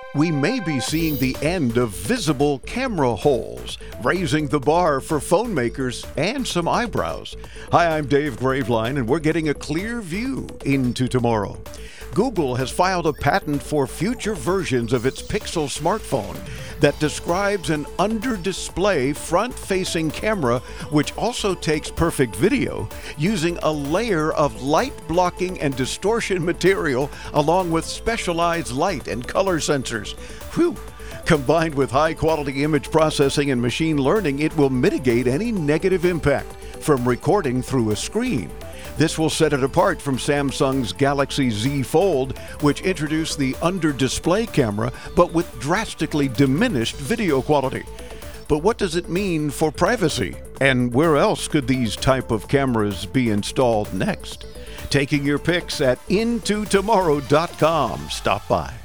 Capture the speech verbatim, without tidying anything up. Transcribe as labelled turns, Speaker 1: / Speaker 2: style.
Speaker 1: We may be seeing the end of visible camera holes, raising the bar for phone makers and some eyebrows. Hi, I'm Dave Graveline, and we're getting a clear view into tomorrow. Google has filed a patent for future versions of its Pixel smartphone that describes an under-display front-facing camera which also takes perfect video using a layer of light-blocking and distortion material along with specialized light and color sensors. Whew! Combined with high-quality image processing and machine learning, it will mitigate any negative impact from recording through a screen. This will set it apart from Samsung's Galaxy Z Fold, which introduced the under-display camera, but with drastically diminished video quality. But what does it mean for privacy? And where else could these type of cameras be installed next? Taking your pics at into tomorrow dot com. Stop by.